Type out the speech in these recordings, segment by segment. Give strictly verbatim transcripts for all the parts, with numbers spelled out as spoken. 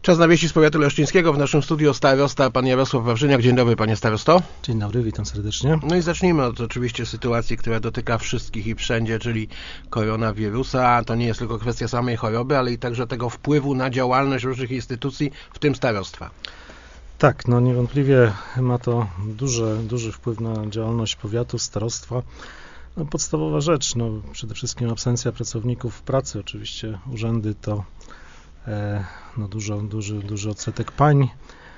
Czas na wieści z powiatu leszczyńskiego. W naszym studiu starosta pan Jarosław Wawrzyniak. Dzień dobry, panie starosto. Dzień dobry, witam serdecznie. No i zacznijmy od oczywiście sytuacji, która dotyka wszystkich i wszędzie, czyli koronawirusa. To nie jest tylko kwestia samej choroby, ale i także tego wpływu na działalność różnych instytucji, w tym starostwa. Tak, no niewątpliwie ma to duży, duży wpływ na działalność powiatu, starostwa. No, podstawowa rzecz, no przede wszystkim absencja pracowników w pracy. Oczywiście urzędy to e, no, dużo, duży, duży odsetek pań,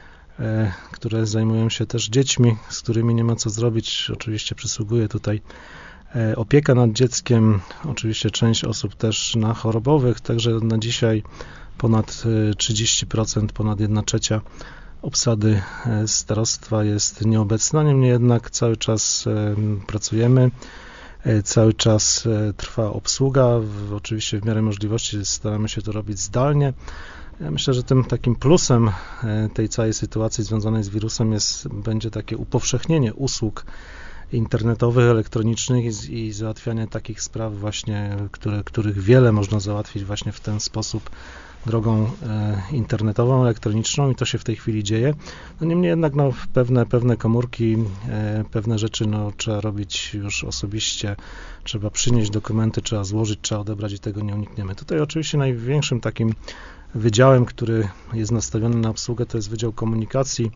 e, które zajmują się też dziećmi, z którymi nie ma co zrobić. Oczywiście przysługuje tutaj e, opieka nad dzieckiem, oczywiście część osób też na chorobowych, także na dzisiaj ponad trzydzieści procent, ponad jedna trzecia obsady starostwa jest nieobecna, niemniej jednak cały czas pracujemy, cały czas trwa obsługa, oczywiście w miarę możliwości staramy się to robić zdalnie. Ja myślę, że tym takim plusem tej całej sytuacji związanej z wirusem jest, będzie takie upowszechnienie usług internetowych, elektronicznych i, i załatwianie takich spraw właśnie, które, których wiele można załatwić właśnie w ten sposób, drogą e, internetową, elektroniczną i to się w tej chwili dzieje. No niemniej jednak no, pewne, pewne komórki, e, pewne rzeczy no, trzeba robić już osobiście, trzeba przynieść dokumenty, trzeba złożyć, trzeba odebrać i tego nie unikniemy. Tutaj oczywiście największym takim wydziałem, który jest nastawiony na obsługę, to jest Wydział Komunikacji,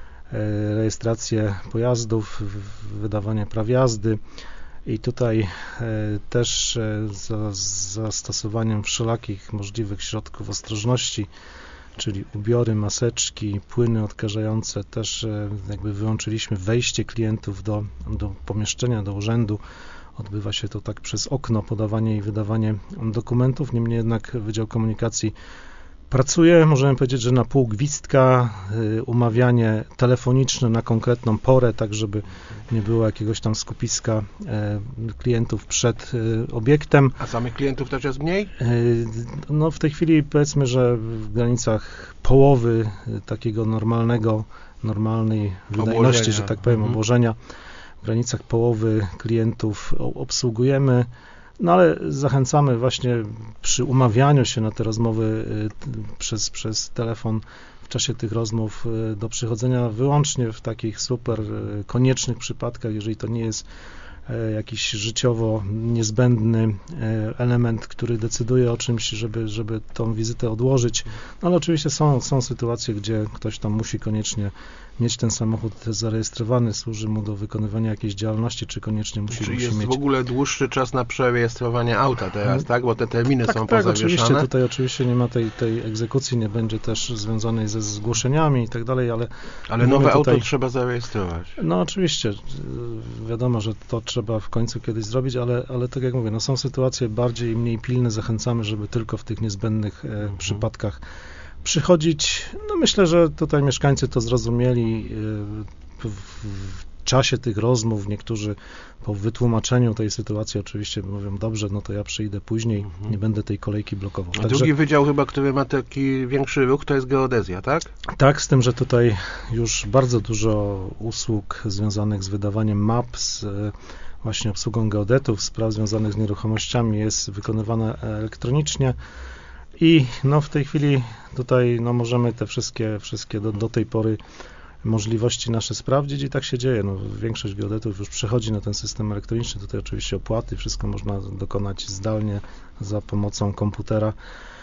e, rejestrację pojazdów, wydawanie praw jazdy. I tutaj e, też e, za zastosowaniem wszelakich możliwych środków ostrożności, czyli ubiory, maseczki, płyny odkażające, też e, jakby wyłączyliśmy wejście klientów do, do pomieszczenia, do urzędu. Odbywa się to tak przez okno, podawanie i wydawanie dokumentów, niemniej jednak Wydział Komunikacji pracuje, możemy powiedzieć, że na pół gwizdka, y, umawianie telefoniczne na konkretną porę, tak żeby nie było jakiegoś tam skupiska y, klientów przed y, obiektem. A samych klientów też jest mniej? Y, no w tej chwili powiedzmy, że w granicach połowy y, takiego normalnego, normalnej wydajności, obłożenia. że tak powiem, Mhm. obłożenia, w granicach połowy klientów obsługujemy. No ale zachęcamy właśnie przy umawianiu się na te rozmowy przez, przez telefon w czasie tych rozmów do przychodzenia wyłącznie w takich super koniecznych przypadkach, jeżeli to nie jest jakiś życiowo niezbędny element, który decyduje o czymś, żeby, żeby tą wizytę odłożyć. No ale oczywiście są, są sytuacje, gdzie ktoś tam musi koniecznie mieć ten samochód zarejestrowany, służy mu do wykonywania jakiejś działalności, czy koniecznie musi, Czyli musi jest mieć... w ogóle dłuższy czas na przerejestrowanie auta teraz, tak? Bo te terminy tak, są tak, pozawieszane. oczywiście, tutaj oczywiście nie ma tej, tej egzekucji, nie będzie też związanej ze zgłoszeniami i tak dalej, ale... Ale nowe tutaj... auto trzeba zarejestrować. No oczywiście, wiadomo, że to trzeba w końcu kiedyś zrobić, ale, ale tak jak mówię, no są sytuacje bardziej i mniej pilne, zachęcamy, żeby tylko w tych niezbędnych e, mhm. przypadkach przychodzić. No myślę, że tutaj mieszkańcy to zrozumieli w, w czasie tych rozmów. Niektórzy po wytłumaczeniu tej sytuacji oczywiście mówią, dobrze, no to ja przyjdę później, mhm. nie będę tej kolejki blokował. A Także, drugi wydział chyba, który ma taki większy ruch, to jest geodezja, tak? Tak, z tym, że tutaj już bardzo dużo usług związanych z wydawaniem map, z właśnie obsługą geodetów, spraw związanych z nieruchomościami jest wykonywana elektronicznie. I no w tej chwili tutaj no możemy te wszystkie, wszystkie do, do tej pory możliwości nasze sprawdzić i tak się dzieje. No, większość geodetów już przechodzi na ten system elektroniczny. Tutaj oczywiście opłaty, wszystko można dokonać zdalnie za pomocą komputera.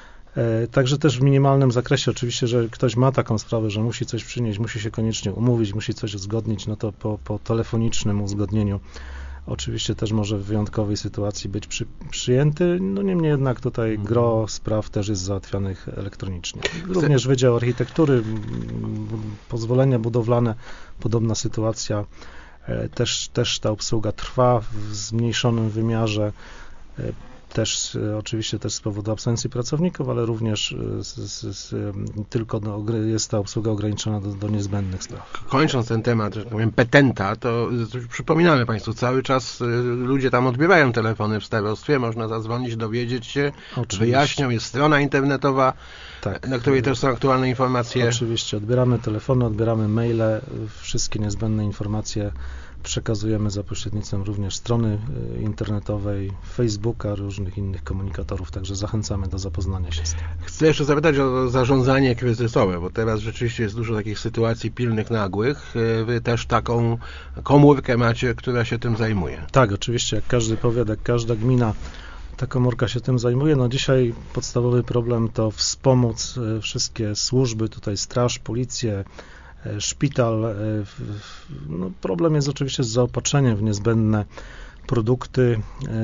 E, także też w minimalnym zakresie oczywiście, że ktoś ma taką sprawę, że musi coś przynieść, musi się koniecznie umówić, musi coś uzgodnić, no to po, po telefonicznym uzgodnieniu oczywiście też może w wyjątkowej sytuacji być przy, przyjęty, no niemniej jednak tutaj gro spraw też jest załatwianych elektronicznie. Również Wydział Architektury, pozwolenia budowlane, podobna sytuacja, też, też ta obsługa trwa w zmniejszonym wymiarze, też oczywiście też z powodu absencji pracowników, ale również z, z, z, tylko do, jest ta obsługa ograniczona do, do niezbędnych spraw. Kończąc ten temat, że tak powiem, petenta, to przypominamy Państwu, cały czas ludzie tam odbierają telefony w starostwie, można zadzwonić, dowiedzieć się, oczywiście. Wyjaśnią, jest strona internetowa, tak. na której też są aktualne informacje. Oczywiście, odbieramy telefony, odbieramy maile, wszystkie niezbędne informacje przekazujemy za pośrednictwem również strony internetowej, Facebooka, różnych innych komunikatorów, także zachęcamy do zapoznania się z tym. Chcę jeszcze zapytać o zarządzanie kryzysowe, bo teraz rzeczywiście jest dużo takich sytuacji pilnych, nagłych. Wy też taką komórkę macie, która się tym zajmuje. Tak, oczywiście, jak każdy powiat, jak każda gmina, ta komórka się tym zajmuje. No dzisiaj podstawowy problem to wspomóc wszystkie służby, tutaj straż, policję, szpital. No, problem jest oczywiście z zaopatrzeniem w niezbędne produkty,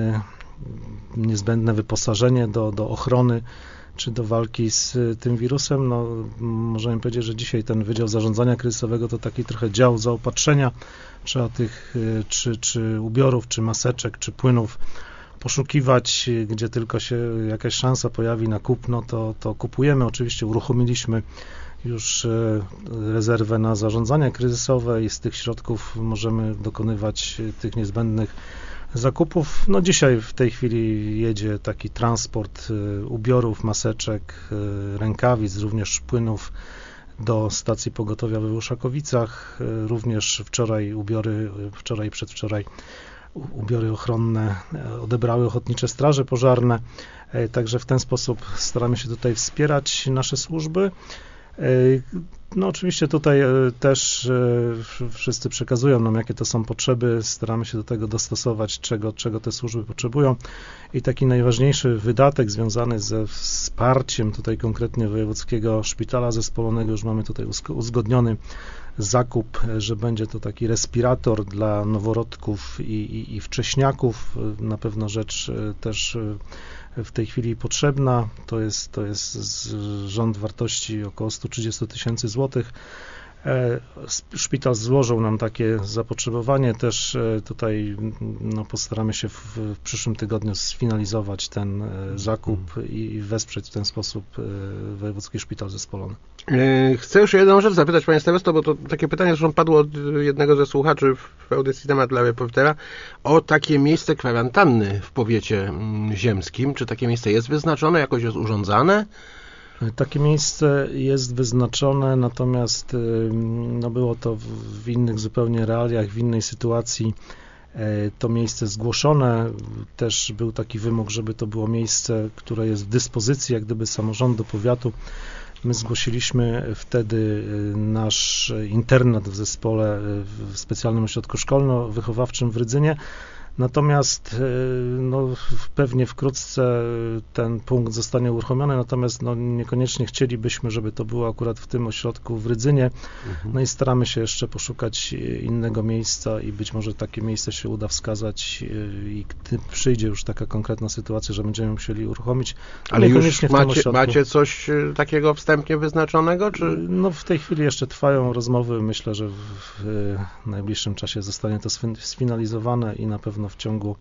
niezbędne wyposażenie do, do ochrony czy do walki z tym wirusem. No, możemy powiedzieć, że dzisiaj ten Wydział Zarządzania Kryzysowego to taki trochę dział zaopatrzenia. Trzeba tych czy, czy ubiorów, czy maseczek, czy płynów poszukiwać, gdzie tylko się jakaś szansa pojawi na kupno, to, to kupujemy. Oczywiście uruchomiliśmy już rezerwę na zarządzanie kryzysowe i z tych środków możemy dokonywać tych niezbędnych zakupów. No dzisiaj w tej chwili jedzie taki transport ubiorów, maseczek, rękawic, również płynów do stacji pogotowia we Uszakowicach. Również wczoraj ubiory, wczoraj i przedwczoraj ubiory ochronne odebrały ochotnicze straże pożarne. Także w ten sposób staramy się tutaj wspierać nasze służby. No oczywiście tutaj też wszyscy przekazują nam, jakie to są potrzeby, staramy się do tego dostosować, czego, czego te służby potrzebują i taki najważniejszy wydatek związany ze wsparciem tutaj konkretnie Wojewódzkiego Szpitala Zespolonego, już mamy tutaj uzgodniony zakup, że będzie to taki respirator dla noworodków i, i, i wcześniaków, na pewno rzecz też w tej chwili potrzebna, to jest, to jest rząd wartości około sto trzydzieści tysięcy złotych. Szpital złożył nam takie zapotrzebowanie, też tutaj no, postaramy się w, w przyszłym tygodniu sfinalizować ten zakup i wesprzeć w ten sposób Wojewódzki Szpital Zespolony. Chcę już jedną rzecz zapytać Panie Starosto, bo to takie pytanie zresztą padło od jednego ze słuchaczy w audycji Temat dla Reportera, o takie miejsce kwarantanny w powiecie ziemskim. Czy takie miejsce jest wyznaczone, jakoś jest urządzane? Takie miejsce jest wyznaczone, natomiast no było to w innych zupełnie realiach, w innej sytuacji to miejsce zgłoszone. Też był taki wymóg, żeby to było miejsce, które jest w dyspozycji jak gdyby samorządu powiatu. My zgłosiliśmy wtedy nasz internat w zespole w specjalnym ośrodku szkolno-wychowawczym w Rydzynie. Natomiast no, pewnie wkrótce ten punkt zostanie uruchomiony, natomiast no, niekoniecznie chcielibyśmy, żeby to było akurat w tym ośrodku w Rydzynie. Mhm. No i staramy się jeszcze poszukać innego miejsca i być może takie miejsce się uda wskazać i gdy przyjdzie już taka konkretna sytuacja, że będziemy musieli uruchomić. Ale już macie, macie coś takiego wstępnie wyznaczonego? Czy? No w tej chwili jeszcze trwają rozmowy. Myślę, że w, w najbliższym czasie zostanie to sfinalizowane i na pewno w ciągu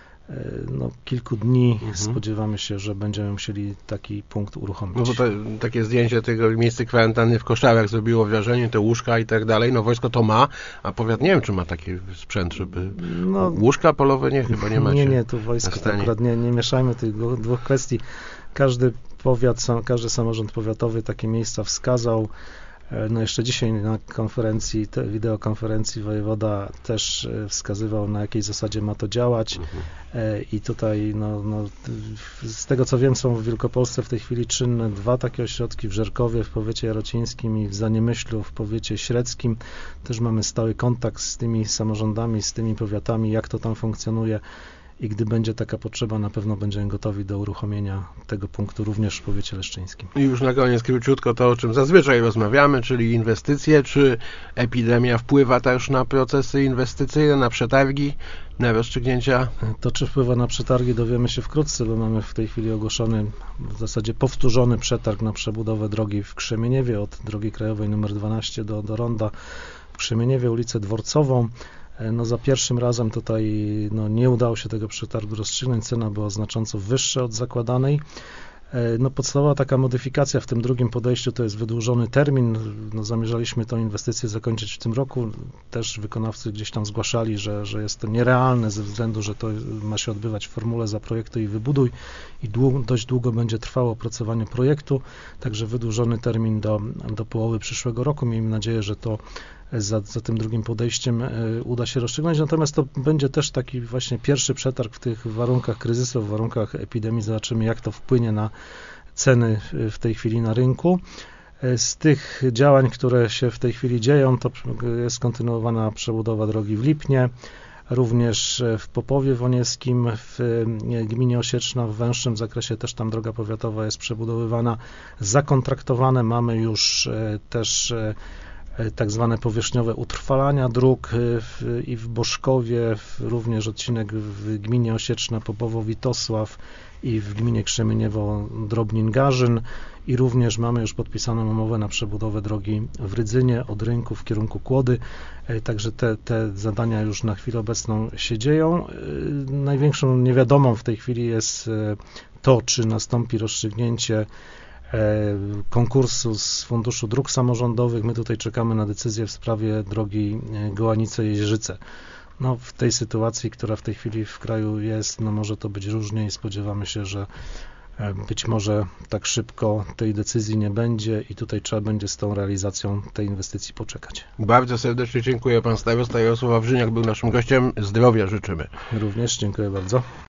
no, kilku dni mhm. spodziewamy się, że będziemy musieli taki punkt uruchomić. No bo to, takie zdjęcie tego miejsca kwarantanny w Koszarach zrobiło wrażenie, te łóżka i tak dalej. No wojsko to ma, a powiat nie wiem, czy ma taki sprzęt, żeby... No, łóżka polowe nie, chyba nie macie. Nie, nie, tu wojsko to akurat nie, nie mieszajmy tych dwóch kwestii. Każdy powiat, każdy samorząd powiatowy takie miejsca wskazał. No jeszcze dzisiaj na konferencji, wideokonferencji wojewoda też wskazywał, na jakiej zasadzie ma to działać. Mhm. I tutaj no, no, z tego co wiem, są w Wielkopolsce w tej chwili czynne dwa takie ośrodki w Żerkowie, w powiecie jarocińskim i w Zaniemyślu, w powiecie średzkim. Też mamy stały kontakt z tymi samorządami, z tymi powiatami, jak to tam funkcjonuje. I gdy będzie taka potrzeba, na pewno będziemy gotowi do uruchomienia tego punktu również w powiecie leszczyńskim. I już na koniec króciutko to, o czym zazwyczaj rozmawiamy, czyli inwestycje. Czy epidemia wpływa też na procesy inwestycyjne, na przetargi, na rozstrzygnięcia? To, czy wpływa na przetargi, dowiemy się wkrótce, bo mamy w tej chwili ogłoszony, w zasadzie powtórzony przetarg na przebudowę drogi w Krzemieniewie od drogi krajowej numer dwanaście do, do Ronda w Krzemieniewie, ulicę Dworcową. No za pierwszym razem tutaj no, nie udało się tego przetargu rozstrzygnąć, cena była znacząco wyższa od zakładanej. No, podstawowa taka modyfikacja w tym drugim podejściu to jest wydłużony termin. No, zamierzaliśmy tę inwestycję zakończyć w tym roku. Też wykonawcy gdzieś tam zgłaszali, że, że jest to nierealne ze względu, że to ma się odbywać w formule zaprojektuj i wybuduj i dług, dość długo będzie trwało opracowanie projektu, także wydłużony termin do, do połowy przyszłego roku. Miejmy nadzieję, że to za, za tym drugim podejściem uda się rozstrzygnąć. Natomiast to będzie też taki właśnie pierwszy przetarg w tych warunkach kryzysu, w warunkach epidemii. Zobaczymy, jak to wpłynie na ceny w tej chwili na rynku. Z tych działań, które się w tej chwili dzieją, to jest kontynuowana przebudowa drogi w Lipnie, również w Popowie Woniewskim, w gminie Osieczna, w węższym zakresie też tam droga powiatowa jest przebudowywana. Zakontraktowane mamy już też tak zwane powierzchniowe utrwalania dróg w, i w Boszkowie, w, również odcinek w gminie Osieczna, Popowo, Witosław i w gminie Krzemieniewo, Drobnin-Garzyn i również mamy już podpisaną umowę na przebudowę drogi w Rydzynie od Rynku w kierunku Kłody, także te, te zadania już na chwilę obecną się dzieją. Największą niewiadomą w tej chwili jest to, czy nastąpi rozstrzygnięcie konkursu z Funduszu Dróg Samorządowych. My tutaj czekamy na decyzję w sprawie drogi Gołanice-Jeżyce. No, w tej sytuacji, która w tej chwili w kraju jest, no może to być różnie i spodziewamy się, że być może tak szybko tej decyzji nie będzie i tutaj trzeba będzie z tą realizacją tej inwestycji poczekać. Bardzo serdecznie dziękuję. Pan starosta Jarosław Wawrzyniak był naszym gościem. Zdrowia życzymy. Również dziękuję bardzo.